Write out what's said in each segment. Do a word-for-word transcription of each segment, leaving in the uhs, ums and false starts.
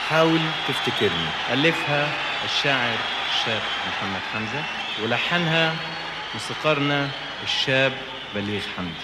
حاول تفتكرني. ألفها الشاعر الشاب محمد حمزة، ولحنها موسيقارنا الشاب بليغ حمدي.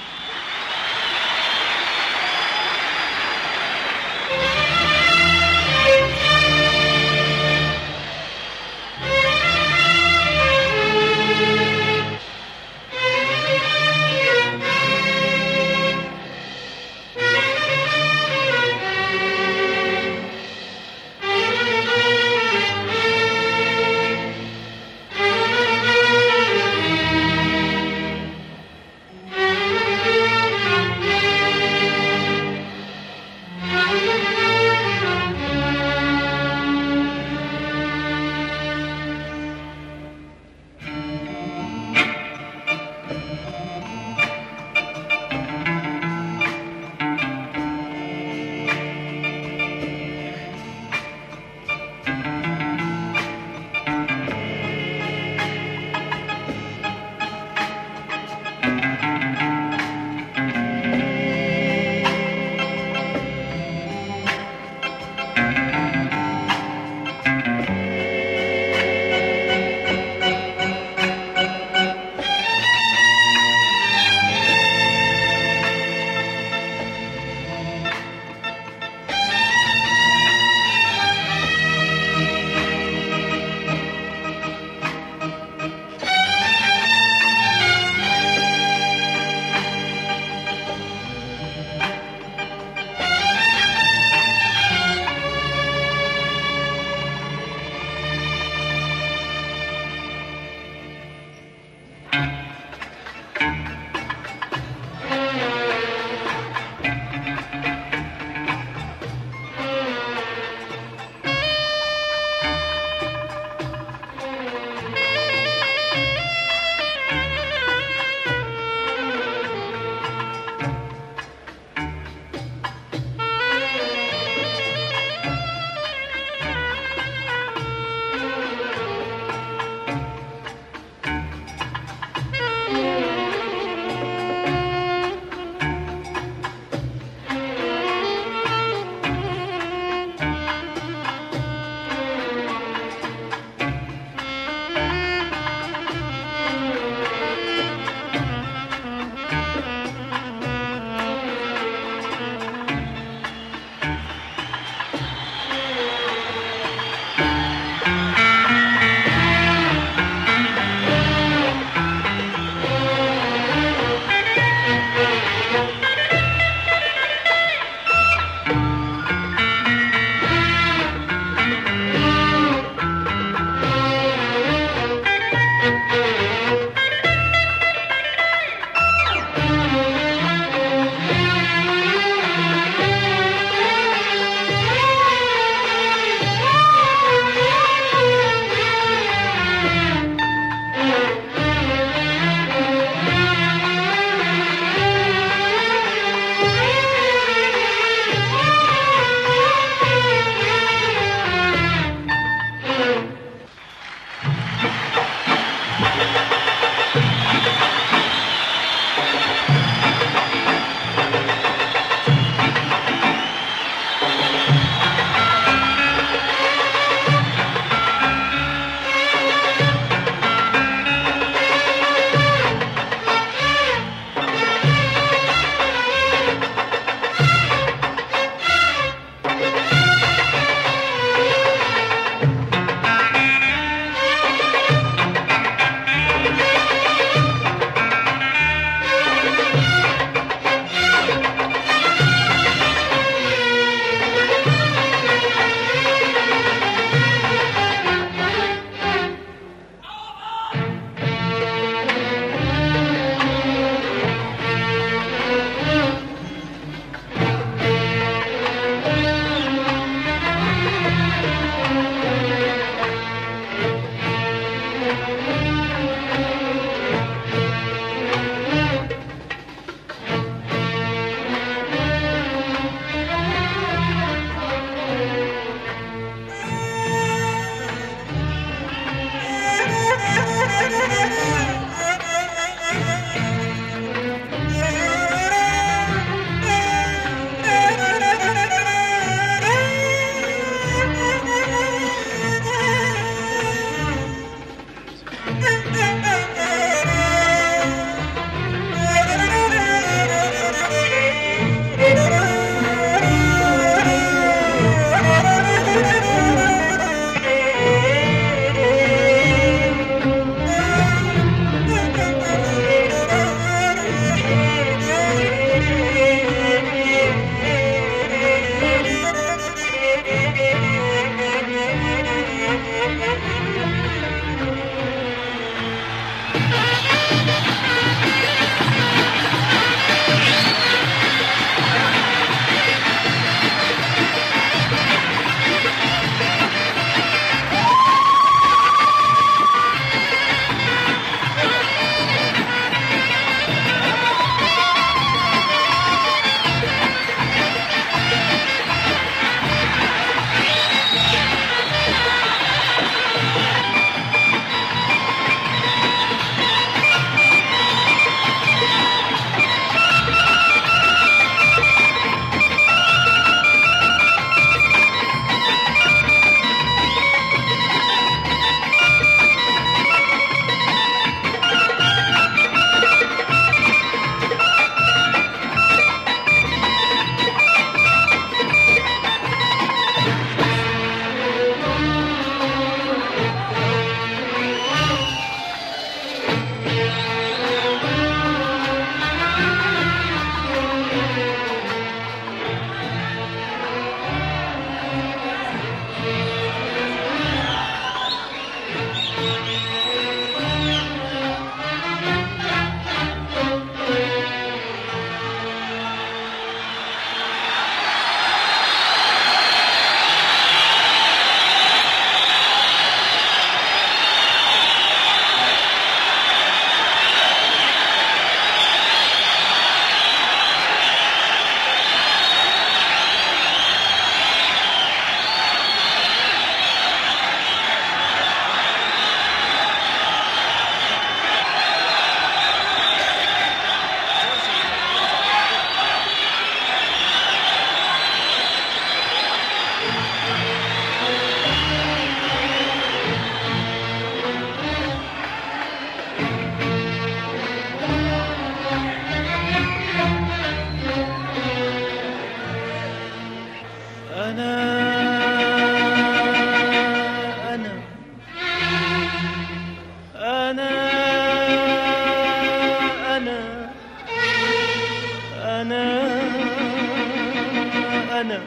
أنا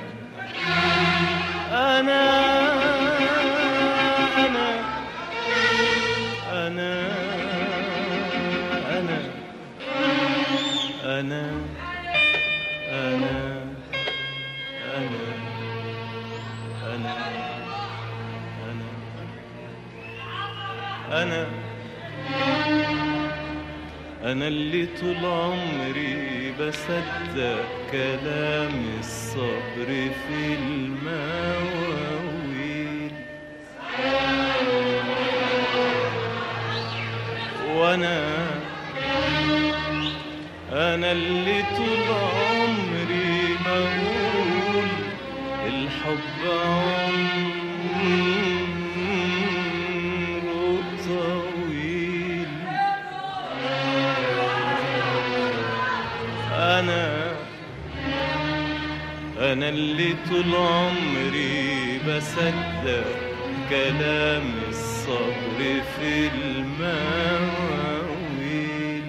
أنا أنا أنا أنا أنا أنا أنا أنا أنا أنا أنا اللي طول عمري بصدق كلام الصبر في المواويل، وأنا أنا اللي طول عمري بقول الحب عمره طويل. أنا أنا اللي طول عمري بصدق كلام الصبر في المواويل،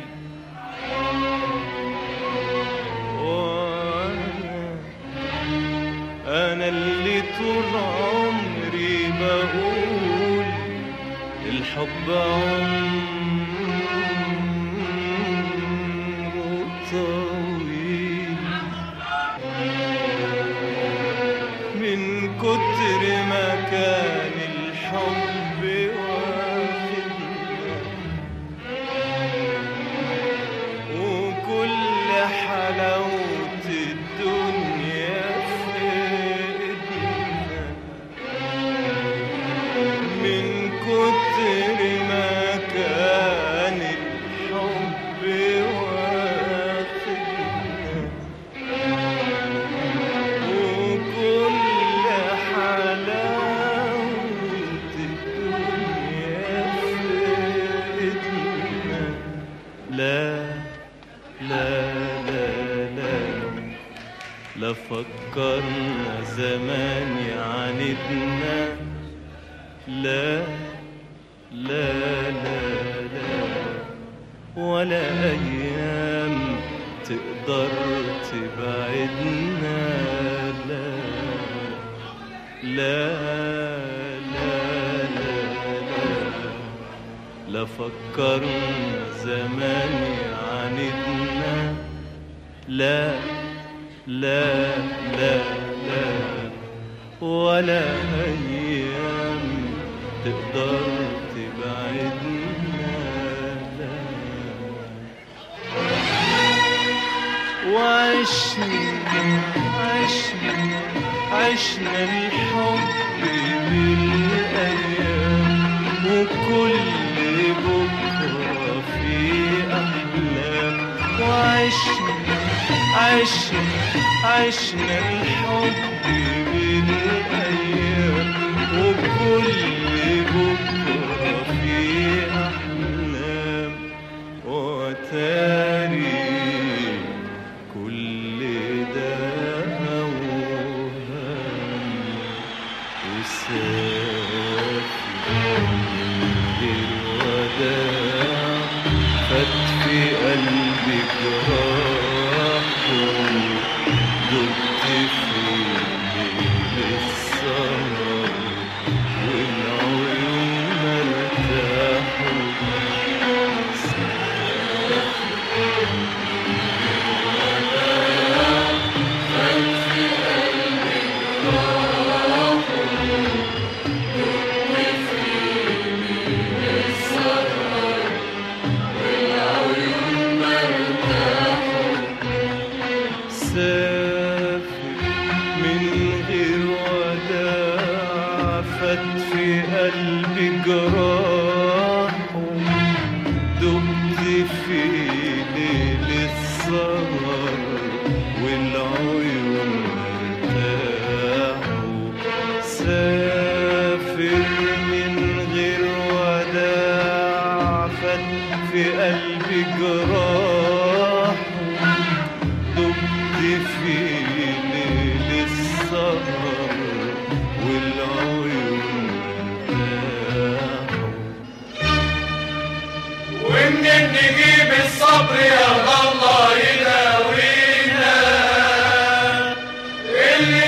وأنا أنا اللي طول عمري بقول الحب عمره طويل. من كتر ما كان الحب واخدنا وكل حلاوة الدنيا في ايدنا، من كتر ما كان الحب واخدنا وكل حلاوة الدنيا في ايدنا. لا لا لا لا لا فكرنا زمان يعاندنا، لا لا لا لا ولا أيام تقدر تبعدنا، لا لا لا لا لا لا فكرنا زمان يعاندنا، لا لا لا لا ولا أيام تقدر تبعدنا، لا. وعشنا عشنا عشنا الحب بالأيام وكل بكرة في أحلام. وعشنا عشنا عشنا الحب بالأيام وكل بكرة في أحلام. وتاري كل ده أوهام وسافر من غير وداع، فات في قلبي جراح ودقت في ليل السهر والعيون ارتاحوا. جراح دقت في ليل السهر والعيون ارتاحوا. سافر من غير وداع فات في قلبي جراح دقت في ليل السهر والعيون ومنين نجيب الصبر يا الله يداوينا اللي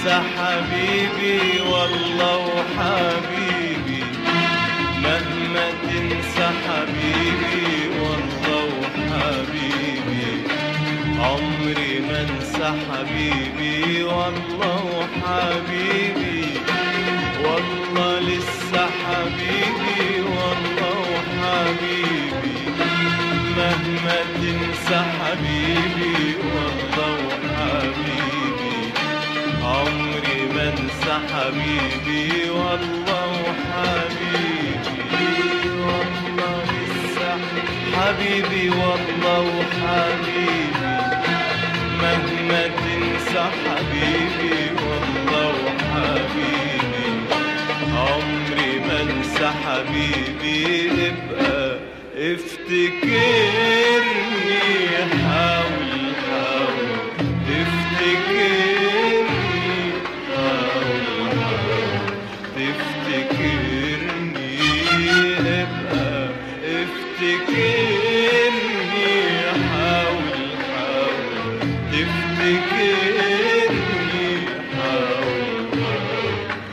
تنسى حبيبي والله وحبيبي، مهما تنسى حبيبي والله وحبيبي، عمري ما انسى حبيبي والله وحبيبي، والله لسه حبيبي والله وحبيبي، مهما تنسى حبيبي والله وحبيبي، عمري ما انسى حبيبي والله وحبيبي، والله لسه حبيبي والله وحبيبي، مهما تنسى حبيبي والله وحبيبي، عمري ما انسى حبيبي، ابقى افتكرني، حاول حاول تفتكرني، حاول حاول تفتكرني، ابقى افتكرني، حاول حاول تفتكرني، حاول حاول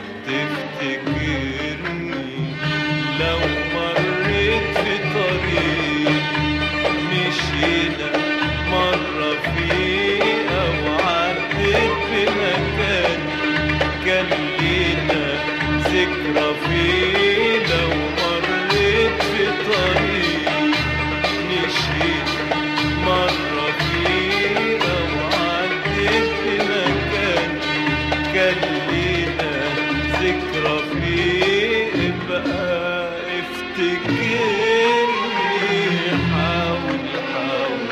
تفتكرني، لو مريت في طريق مشينا مرة فيه أو عديت بمكان كان لينا ذكرى فيه، لو مريت في طريق مشينا مرة فيه أو عديت بمكان كان لينا ذكرى فيه، ابقى افتكرني، حاول حاول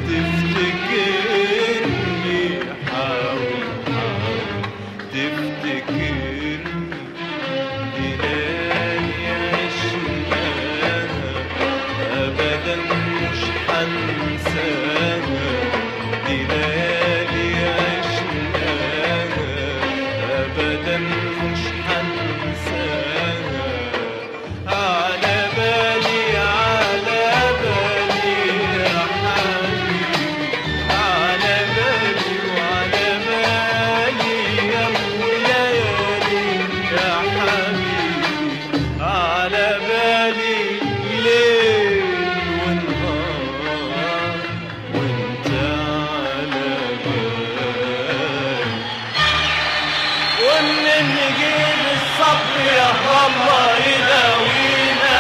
تفتكرني، حاول حاول تفتكرني، دي ليالي عشناها أبدا مش حنساها، دي ليالي عشناها أبدا مش حنساها، على بالي على بالي يا حبيبي، على بالي وعلى بالي يا ليالي يا حبيبي، على بالي ليل ونهار وانت على بالي، ومنين نجيب الصبر يا الله يداوينا،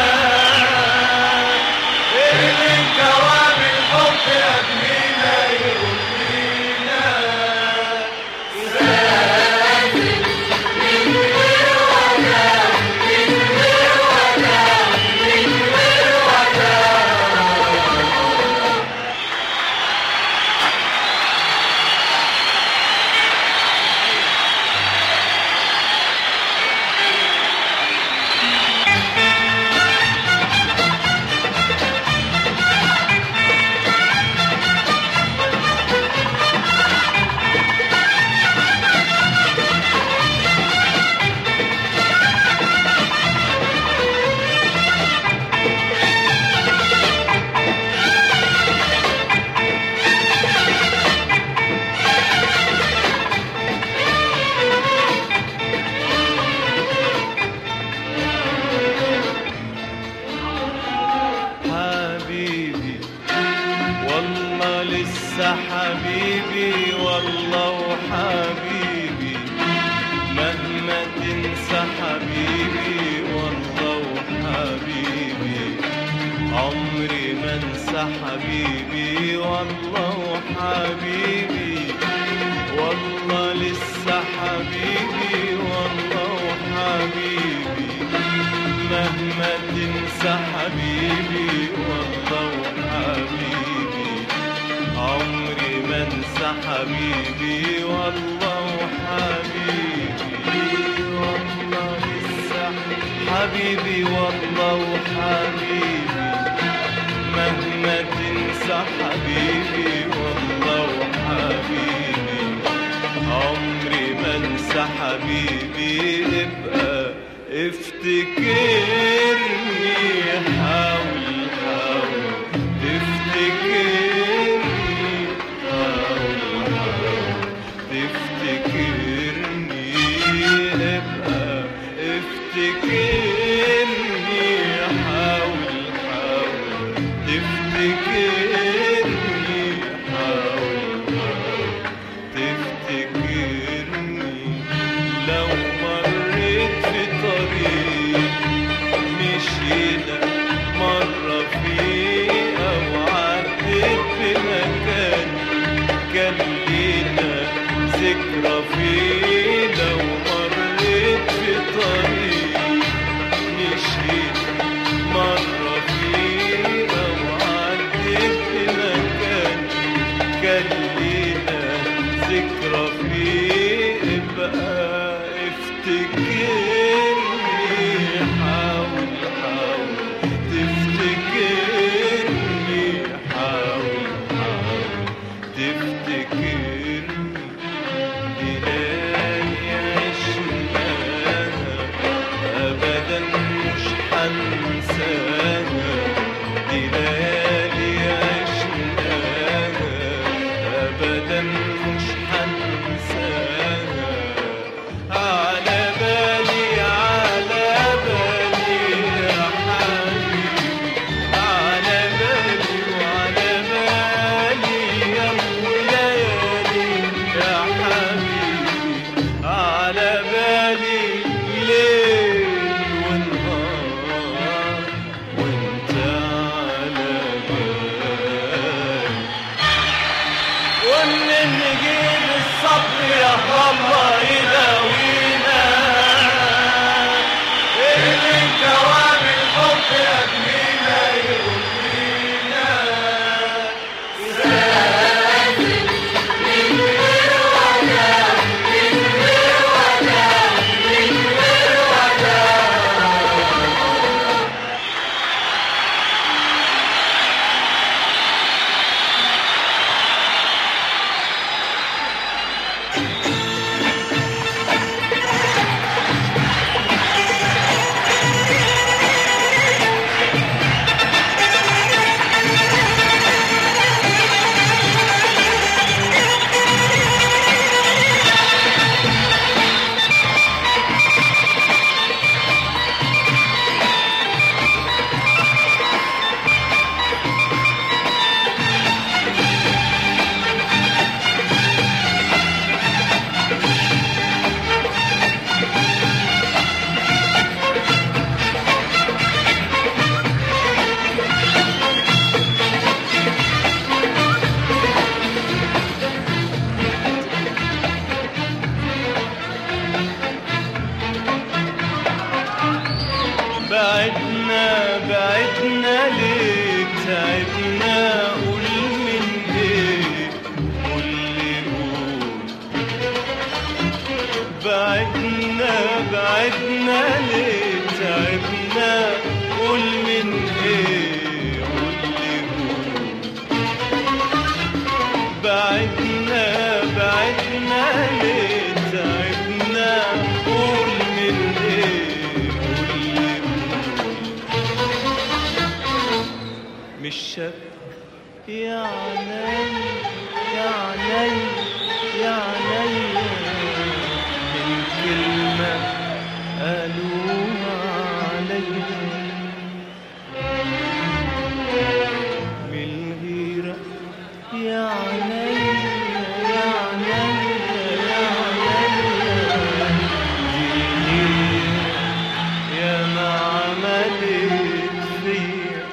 اللي كوام الحب يبنينا يرضينا، حبيبي والله لسه حبيبي والله وحبيبي، مهما تنسى حبيبي والله وحبيبي، عمري ما انسى حبيبي والله وحبيبي، والله لسه حبيبي والله وحبيبي، مهما تنسى حبيبي والله وحبيبي، عمري ما انسى حبيبي والله وحبيبي، والله لسه حبيبي والله وحبيبي، مهما تنسى حبيبي والله وحبيبي، عمري ما انسى حبيبي، ابقى افتكرني، حاول حاول تفتكرني، حاول حاول تفتكرني، ذكرى فيه لو مريت في طريق مشيت مرة فيه أو عديت في مكان كان لينا ذكرى فيه ابقى افتكرني حاول حاول تفتكرني حاول حاول تفتكرني ليالي عشناها أبدا مش حنساها دي ليالي عشناها أبدا مش حنساها على بالي على بالي يا حبيبي على بالي وعلى بالي يا وليالي يا حبيبي على بالي ليل ونهار وانت على بالي ومنين نجيب الصبر يا الله يداوينا اللي انكوى بالحب يبنينا يرضينا بعدنا بعدنا ليه تعبنا قول من ايه قول لي قول بعدنا بعدنا ليه تعبنا قول من ايه قول لي قول بعدنا بعدنا ليه تعبنا قول من ايه قول لي مش شك يا عيني يا عيني يا عيني من كلمة قالوها عليا من الغيرة يا عيني يا عيني يا عيني دي يا ما عملت فيا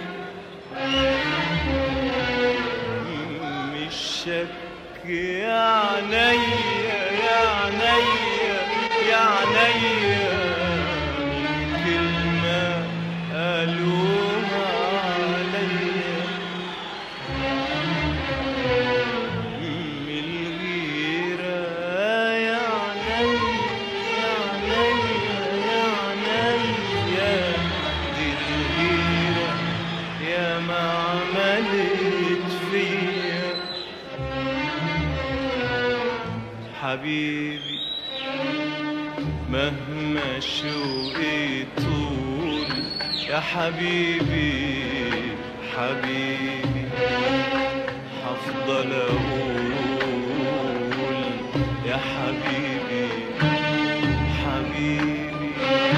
مش شك يا عينيا يا عينيا يا عينيا من كلمة قالوها عليا من الغيرة يا عينيا يا عينيا يا عينيا دي الغيرة يا ما عملت فيا حبيبي مهما شوقي طول يا حبيبي حبيبي هفضل اقول يا حبيبي حبيبي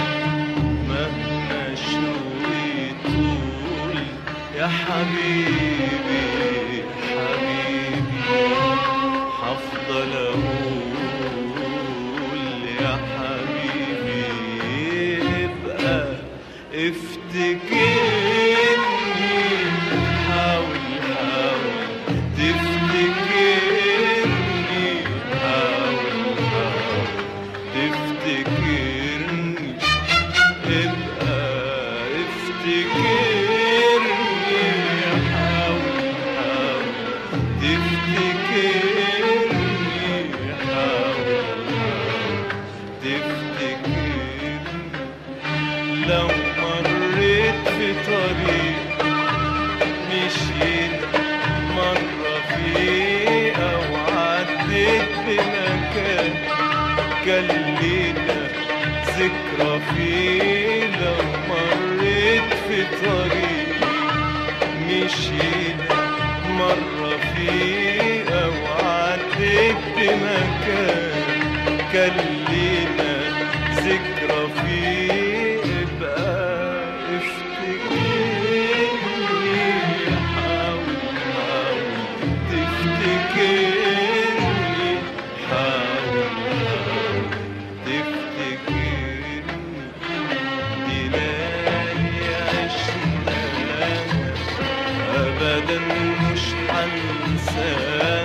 مهما شوقي طول يا حبيبي حبيبي هفضل اقول يا حبيبي ابقى افتكرني حاول حاول تفتكرني حاول خلينا ذكرى فيه لو مريت في طريق مشينا مرة فيه أو عديت بمكان كان لينا ذكرى فيه ابقى افتكرني حاول حاول تفتكرني حاول حاول تفتكرني دي ليالي عشناها أبدا مش هنساها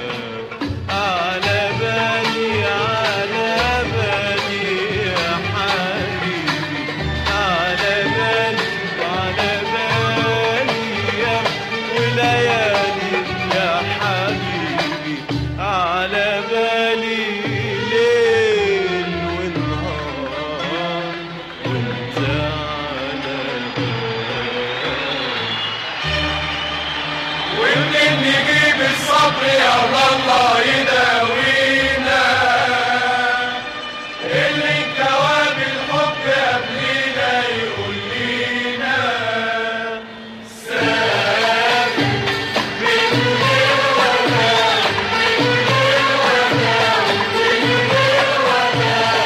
على بالي على بالي يا حبيبي على بالي على بالي يا وليالي يا حبيبي على بالي ليل ونهار وانت على بالي ومنين نجيب الصبر يا الله يداوينا اللي انكوى بالحب قبلينا يقول لينا سافر من غير وداع من غير وداع من غير وداع.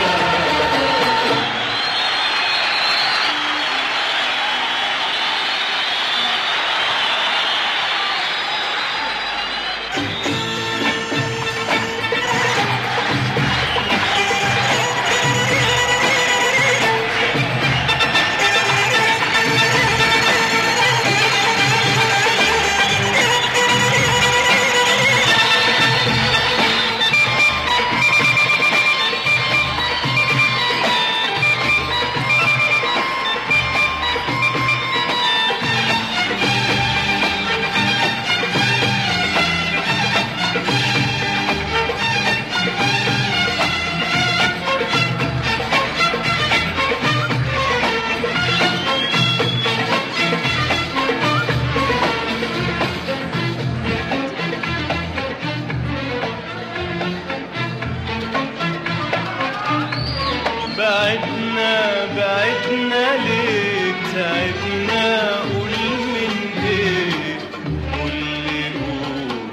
بعدنا بعدنا ليه تعبنا قول من ايه قول لي قول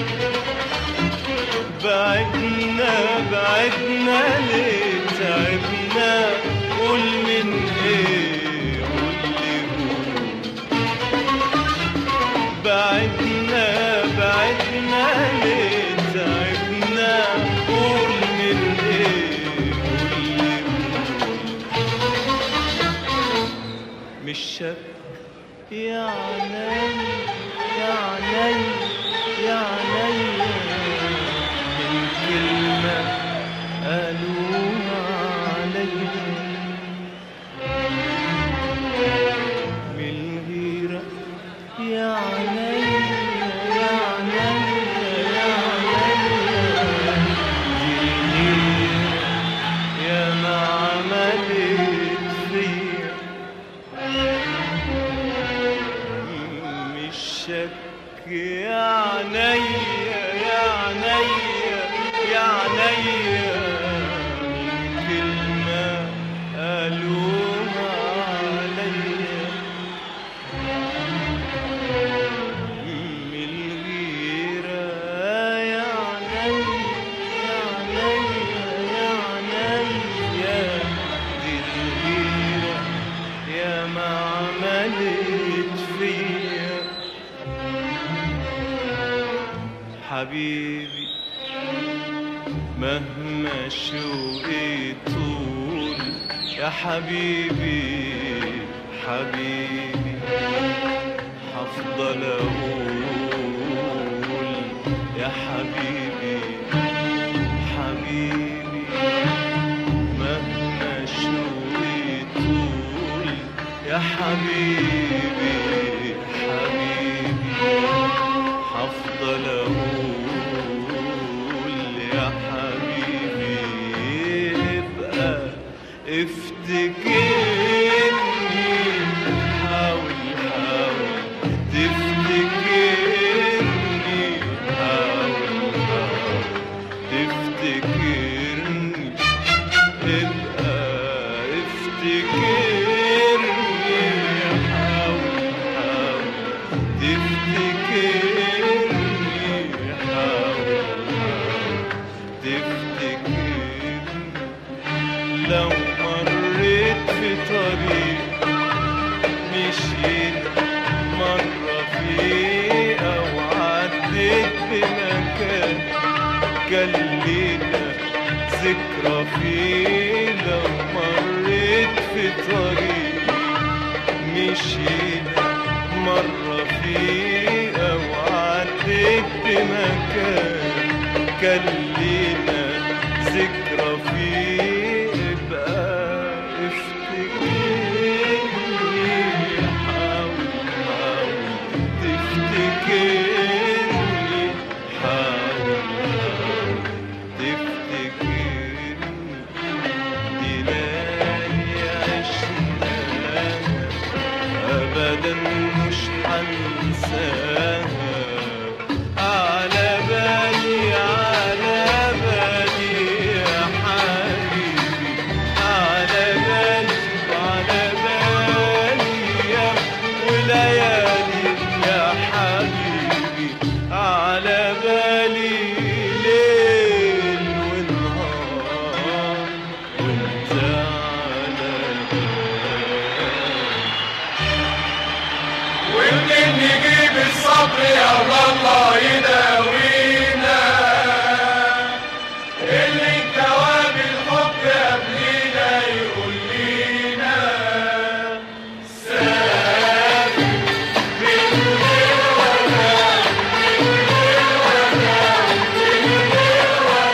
بعدنا بعدنا ليه تعبنا قول من ايه قول لي قول بعدنا بعدنا ليه تعبنا قول من ايه قول لي مش شك يا عيني يا عيني يا عيني من كلمة قالوها عليا من الغيرة يا عيني يا عيني يا عيني دي الغيرة يا ما عملت فيا مش شك يا عينيا يا عينيا يا عينيا من كلمة قالوها عليا من الغيرة يا عينيا يا عينيا يا عينيا دي الغيرة يا ما عملت فيا حبيبي مهما شوقي طول يا حبيبي حبيبي هفضل اقول يا حبيبي حبيبي مهما شوقي طول يا حبيبي حبيبي هفضل اقول يا حبيبي ابقى افتكرني حاول حاول تفتكرني حاول حاول تفتكرني كان لينا ذكرى فيه لو مريت في طريق مشينا مرة فيه أو عديت بمكان كان لينا ذكرى فيه ابقى افتكرني حاول حاول تفتكرني حاول حاول تفتكرني دي ليالي عشناها أبدا مش هنساها على بالي على بالي يا حبيبي على بالي على بالي يا وليالي يا حبيبي على بالي ليل ونهار وانت على بالي ومنين نجيب الصبر يا الله يداوينا اللي انكوى بالحب قبلينا يقول لينا سافر من غير وداع من غير وداع من غير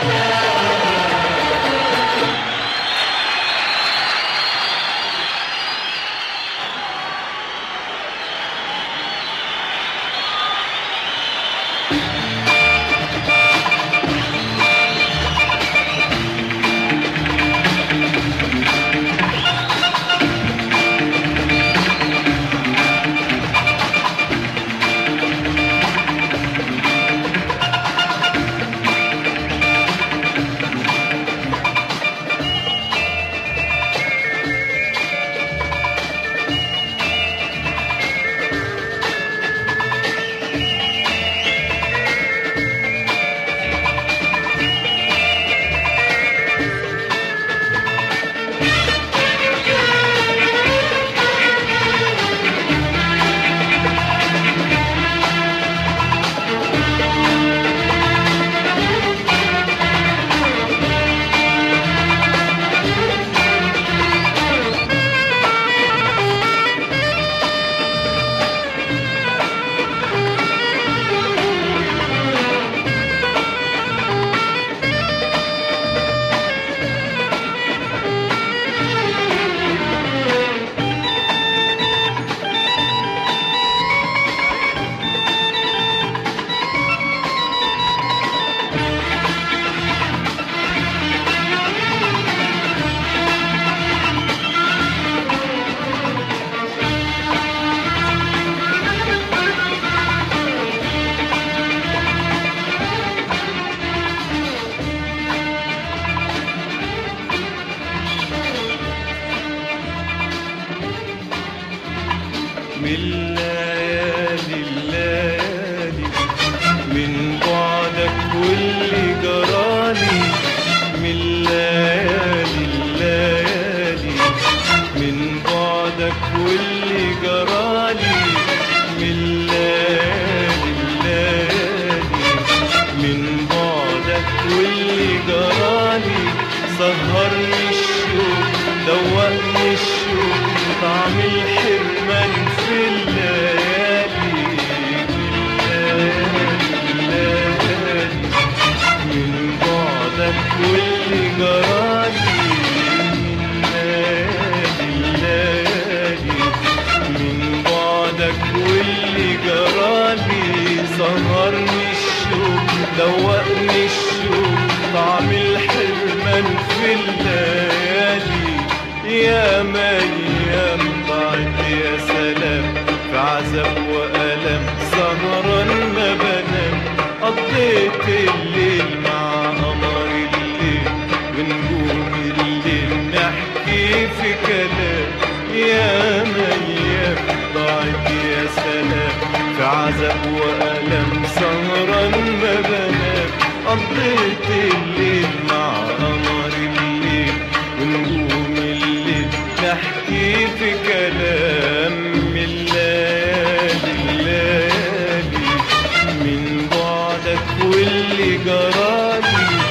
من الليالي الليالي من بعدك واللي جرالي من الليالي الليالي من بعدك واللي جرالي من الليالي الليالي من بعدك واللي جرالي سهرني الشوق دوقني الشوق طعم الحرمان في الليالي الليالي من بعدك واللي جرالي من الليالي الليالي من بعدك واللي جرالي سهرني الشوق دوقني الشوق طعم الحرمان في الليالي يا ميام ضاعت يا سلام في عذاب وألم سهران ما بنام قضيت الليل مع قمر الليل ونجوم الليل نحكي في كلام يا ميام ضاعت يا سلام في عذاب وألم سهران ما بنام قضيت الليل مع قمر الليل ونجوم الليل نحكي في كلام من الليالي الليالي من بعدك واللي جرالي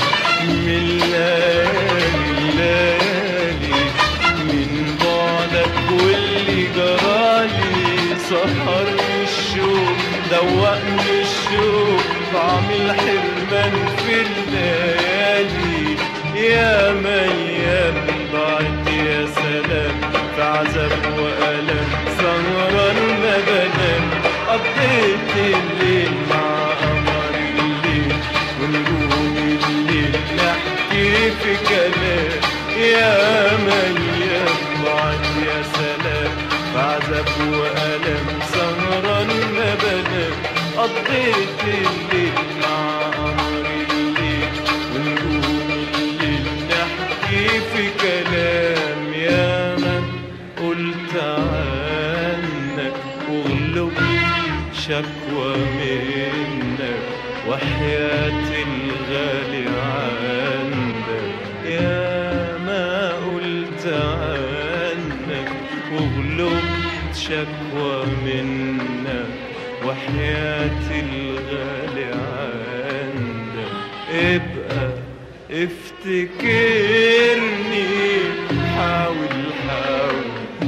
نحكي في كلام يا من يبعد يا سلام بعذاب وألم سهران ما بنام قضيت الليل مع قمر الليل ونجوم الليل نحكي في كلام يا من قلت عنك واغلب شكوى منك وحياة الغالي عندك يا ما قلت عنك وغلبت شكوى منك وحياة الغالي عندك ابقى افتكرني حاول حاول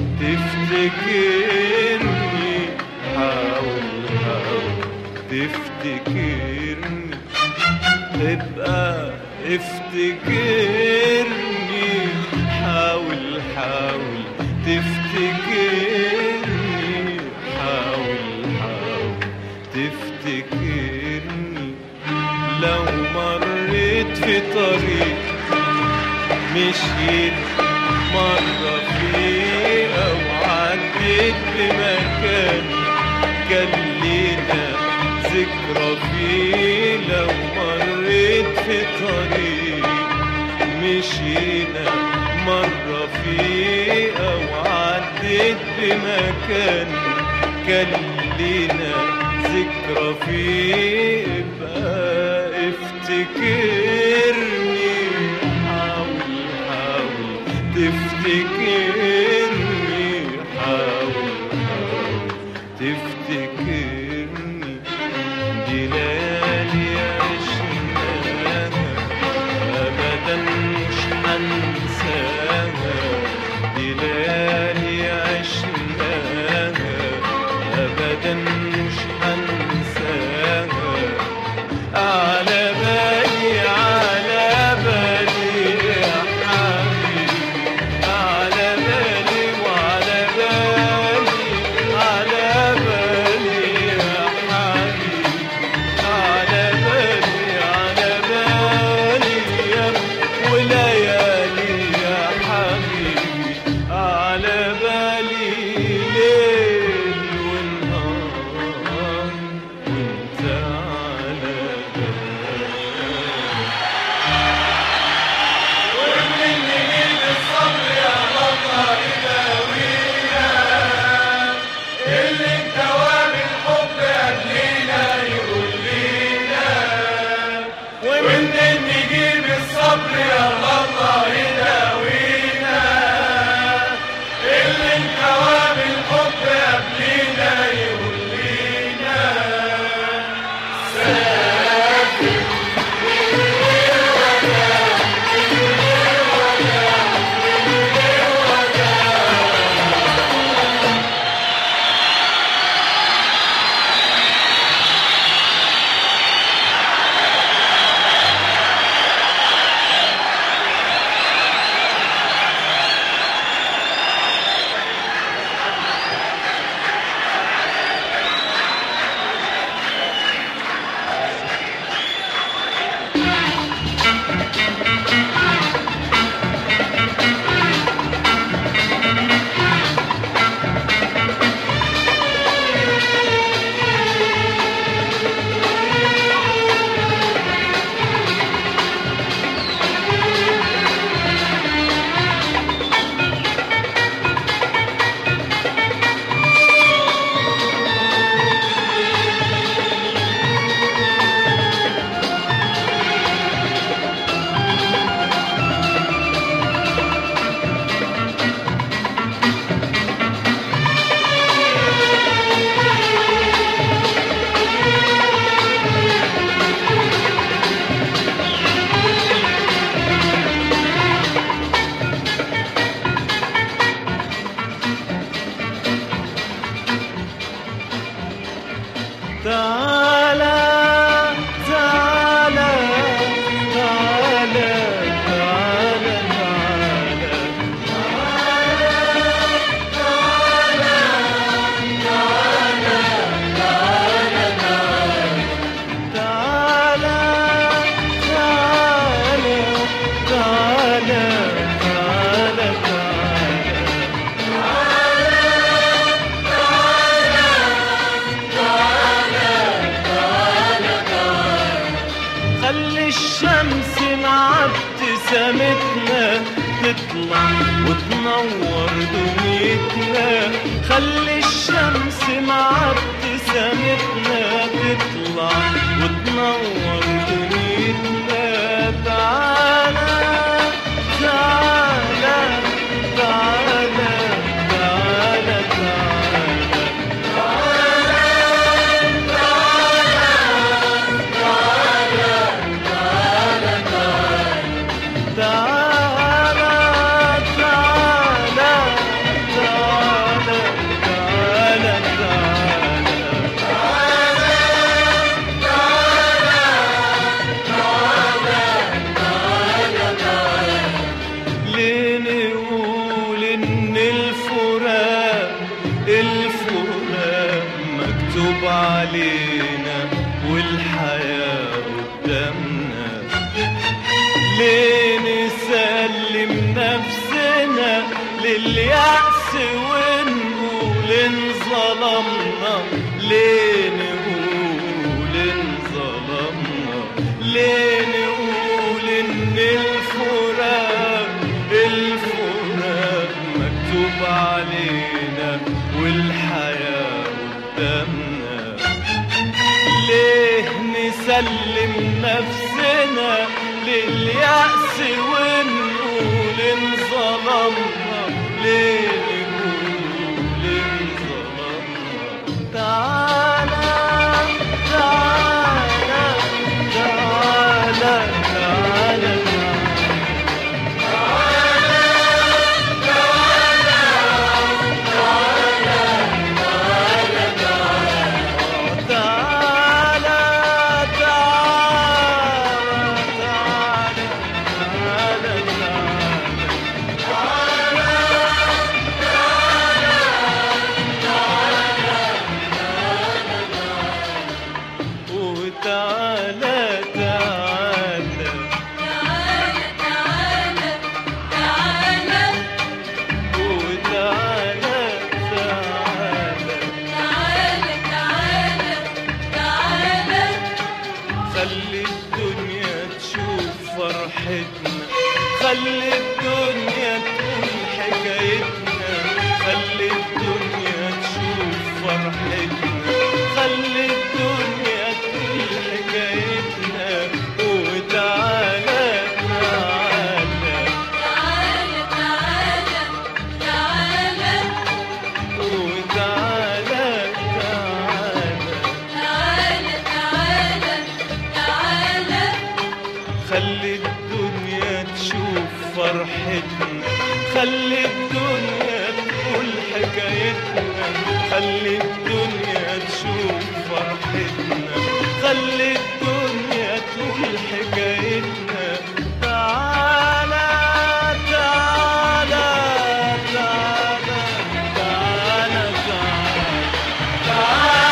تفتكرني حاول حاول تفتكرني ابقى افتكرني حاول حاول تفتكرني حاول حاول تفتكرني لو مريت في طريق مشيت مرة فيه أو عديت بمكان كان لينا ذكرى فيه لو مريت في طريق مشينا مرة فيه أو عديت بمكان كان لينا ذكرى فيه ابقى افتكرني حاول حاول تفتكرني حاول حاول تفتكرني دي ليالي عشناها أبدا مش هنساها دي ليالي عشناها أبدا مش هنساها على بالي على بالي يا حبيبي على بالي وعلى بالي على بالي يا حبيبي على بالي على بالي يا وليالي يا حبيبي على بالي ليل ونهار وانت على بالي ومنين نجيب الصبر يا الله يداوينا اللي انتوى بالحب قبلينا يقول لينا ومنين نجيب الصبر يا الله يداوينا اللي انتوى بالحب قبلينا يقول لينا خلي الشمس مع ابتسامتنا تطلع وتنور دنيتنا. خلي الشمس مع ابتسامتنا تطلع وتنور دنيتنا. تعالى تعالى تعالى تعالى علينا والحياة قدامنا. ليه نسلم نفسنا لليأس ونقول انظلمنا؟ ليه نقول انظلمنا؟ ليه نقول ان الفراق الفراق مكتوب علينا والحياة قدامنا؟ ليه نسلم نفسنا لليأس ونقول انظلمنا؟ ليه نقول انظلمنا؟ تعالى تعالى تعالى تعالى خلي الدنيا تقول حكايتنا. خلي الدنيا تشوف فرحتنا. خلي الدنيا تقول حكايتنا. وتعالى تعالى تعالى تعالى تعالى وتعالى تعالى تعالى تعالى خلي الدنيا تشوف فرحتنا. خلي الدنيا تقول حكايتنا. خلي الدنيا تشوف فرحتنا. خلي الدنيا تقول حكايتنا. تعالى تعالى تعالى تعالى تعالى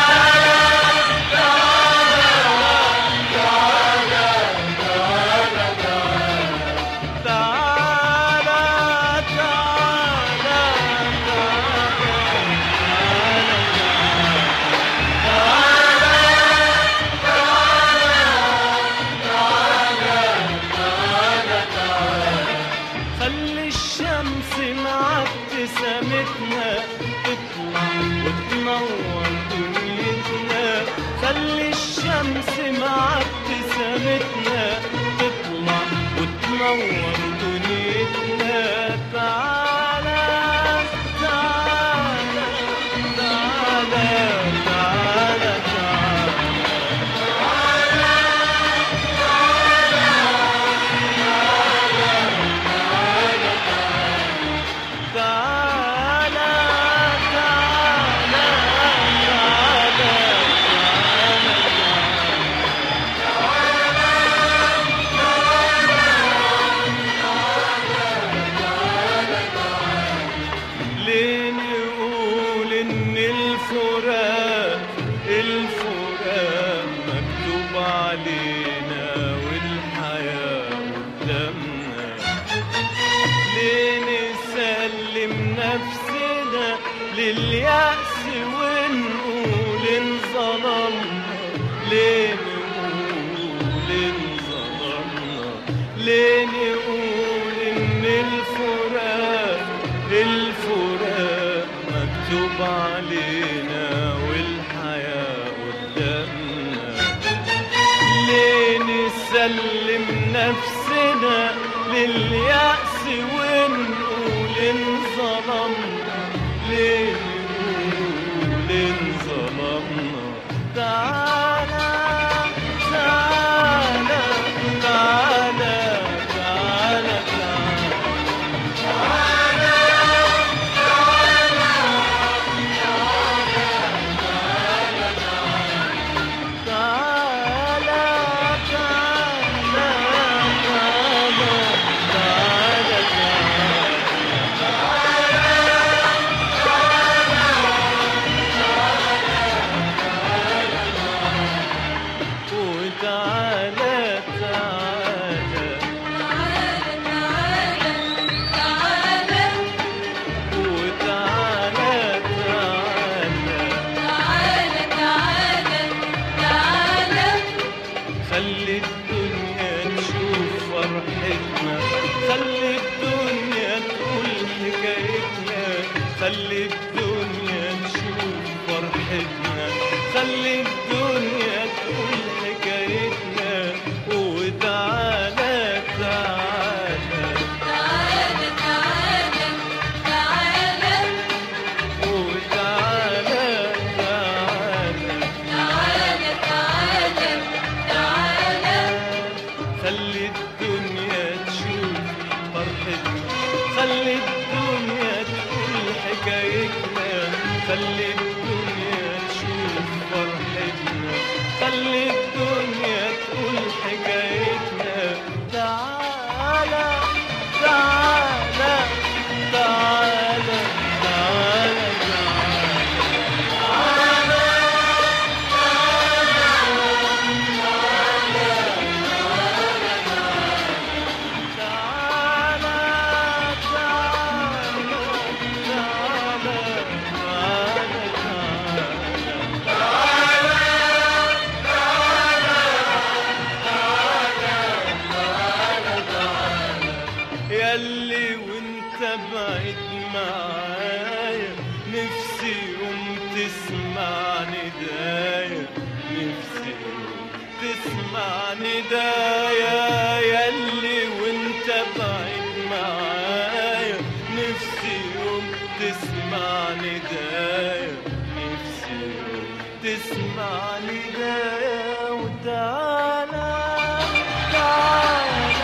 ابتسامتنا تطلع وتنور دنيتنا. خلي الشمس مع ابتسامتنا تطلع وتنور دنيتنا. تعالى تعالى تعالى تعالى علينا والحياة قدامنا. ليه نسلم نفسنا لليأس ونقول انظلمنا؟ ليه نقول انظلمنا؟ ليه نقول إن الفراق الفراق مكتوب علينا والحياة قدامنا؟ ليه نسلم نفسنا لليأس ونقول انظلمنا؟ ليه نقول انظلمنا؟ تعالى تعالى تعالى تعالى خلي الدنيا تشوف فرحتنا، خلي الدنيا تقول حكايتنا، خلي الدنيا تشوف فرحتنا، خلي الدنيا تقول حكايتنا. وتعالى تعالى تعالى تعالى تعالى وتعالى تعالى تعالى تعالى تعالى خلي الدنيا تشوف فرحتنا، خلي الدنيا تقول حكايتنا، خلي الدنيا تشوف فرحتنا، خلي الدنيا تقول حكايتنا. تعالى تعالى تعالى تعالى ياللي وانت بعيد معايا نفسي يوم تسمع ندايا، نفسي يوم تسمع ندايا. ياللي وانت بعيد معايا نفسي يوم تسمع ندايا، نفسي يوم تسمع ندايا. وتعالى تعالى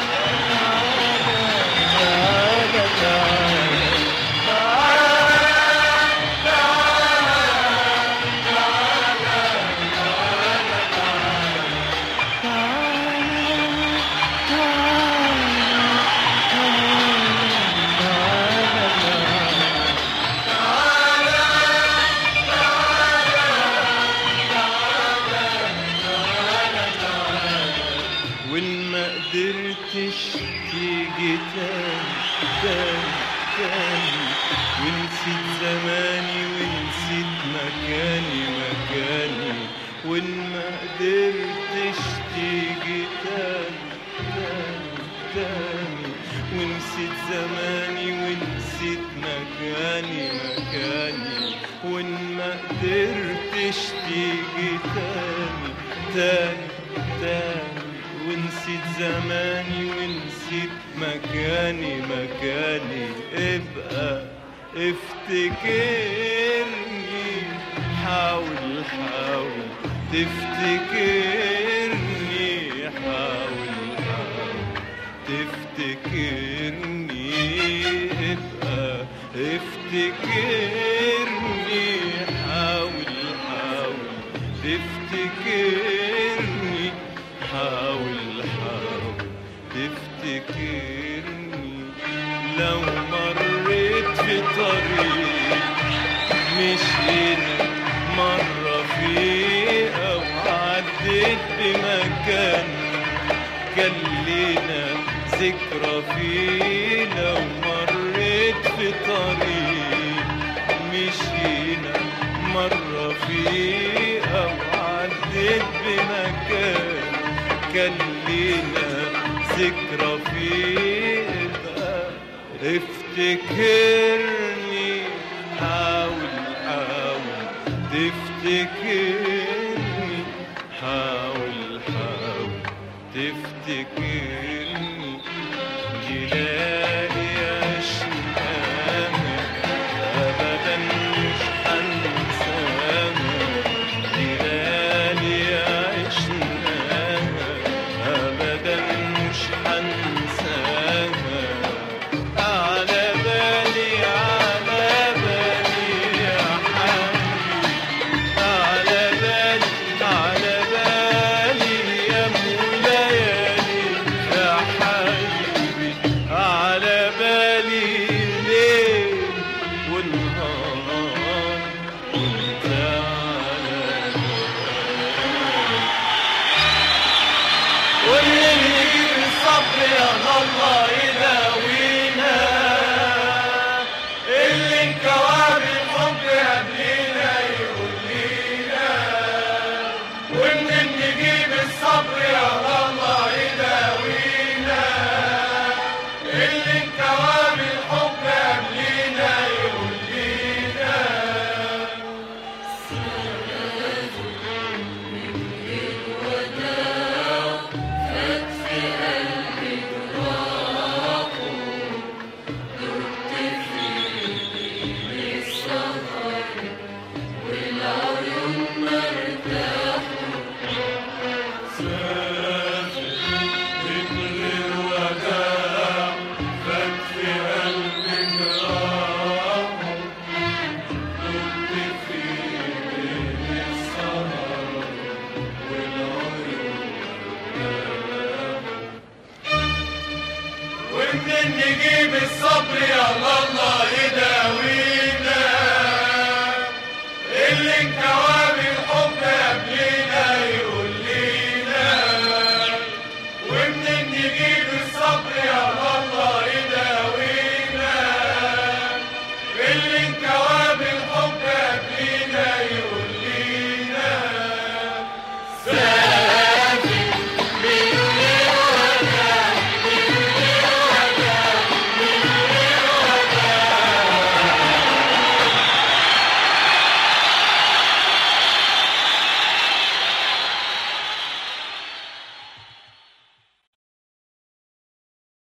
وإن ما قدرتش تيجي تاني تاني تاني، ونسيت زماني ونسيت مكاني مكاني، وإن ما قدرتش تيجي تاني تاني تاني، ونسيت زماني ونسيت مكاني مكاني، وإن ما قدرتش تيجي تاني تاني تاني، ونسيت زماني ونسيت مكاني مكاني. ابقى افتكرني، حاول حاول تفتكرني، حاول حاول تفتكرني. ابقى افتكرني، حاول حاول تفتكرني، حاول حاول تفتكرني. لو مريت في طريق مشينا مرة فيه، أو عديت بمكان كان لينا ذكرى فيه. لو مريت في طريق مشينا مرة فيه، أو عديت بمكان كان لينا ذكرى في قلبك افتكرني حاول حاول تفتكرني حاول حاول تفتكرني جلالي عشناها أبدا مش هنساها جلالي عشناها أبدا مش هنساها على بالي على بالي يا حبيبي على بالي على بالي يا مولاني يا حبيبي على بالي ليل ونهار وانت على بالي واللي يجيب الصبر يا الله يداوينا اللي انكواب الحب قبلينا يقول لينا ومنين نجيب الصبر يا الله يداوينا اللي انكواب الحب قبلينا يقول لينا ومنين نجيب الصبر يا الله يداوينا